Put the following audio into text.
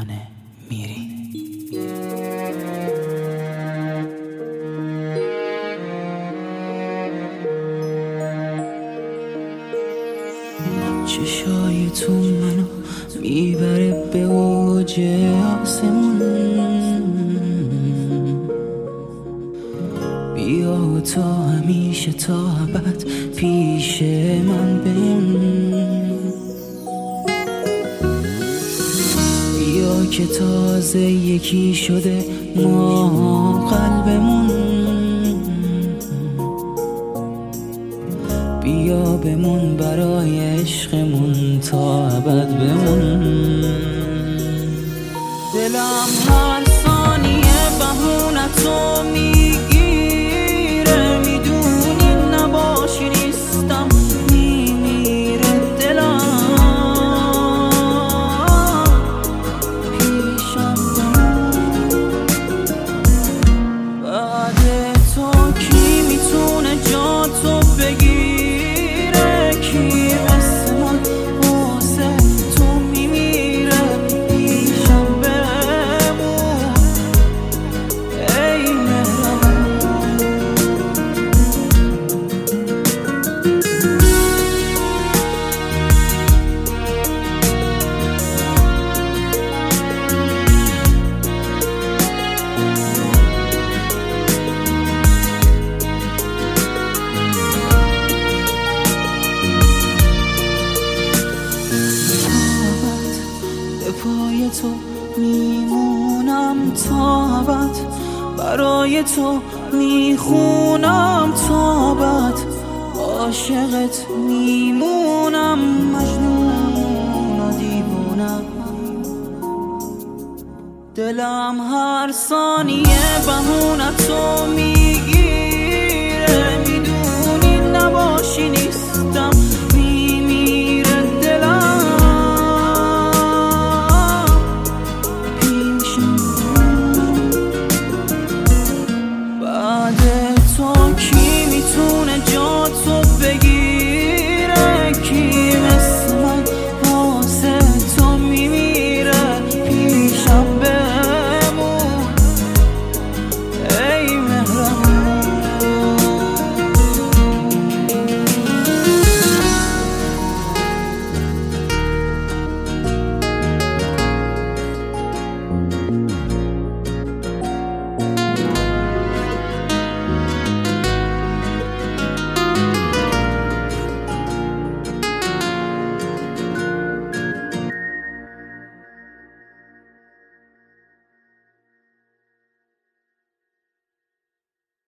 میکنه میری. چشای تو منو میبره به اوج آسمون، بیا تا همیشه تا ابد پیش من بمون. بیا که تازه یکی شده ما قلبمون، بیا بمون برای عشقمون تا ابد بمون. دلم هر ثانیه بهونتو میگیره، میدونی نباشی نیستم میمیره. دلم پیشم بمون، بعد تو کی میتونه جا تو بگیره؟ کی مثل من واسه تو میمیره؟ پیشم بمون ای مهربون. به پای تو میمونم تا ابد، برای تو میخونم تا ابد، عاشقت میمونم مجنون و دیوونم. دلم هر ثانیه بهونتو میگیره، میدونی نباشی نیستم